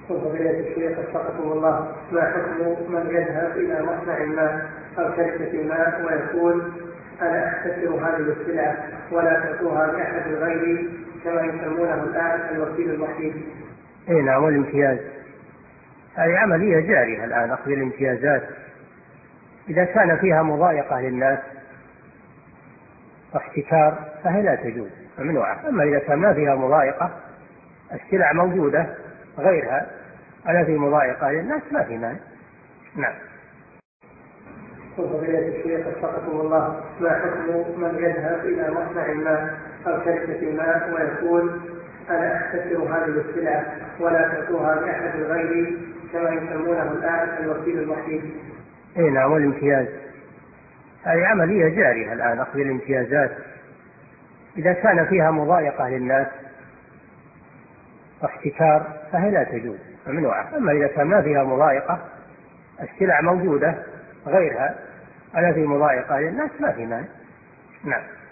فضيلة الشيخ وفقكم الله، ما حكم من يذهب إلى مصنع ما أو شركة ما ويقول أنا أحتكر هذه السلعة ولا تعطوها لأحد غيري كما يسمونه الآن الوكيل الوحيد؟ اي نعم، والامتياز هذه عملية جارية الآن، أخذ الامتيازات إذا كان فيها مضايقة للناس واحتكار فهي لا تجوز، ممنوعة. أما إذا كان ما فيها مضايقة، السلع موجودة غيرها ألا في مضايقة للناس، ما في مانع. نعم. فضيلة الشيخ وفقكم الله، ما حكم من يذهب إلى مصنع ما أو شركة ما ويقول أنا أحتكر هذه السلعة ولا تعطوها لأحد غيري كما يسمونه الآن الوكيل الوحيد؟ اي نعم، والامتياز هذه عملية جارية الآن، أخذ الامتيازات إذا كان فيها مضايقة للناس واحتكار فهي لا تجوز، ممنوعة. أما إذا كان ما فيها مضايقة، السلع موجودة غيرها ألا في مضايقة للناس، ما في مانع. نعم.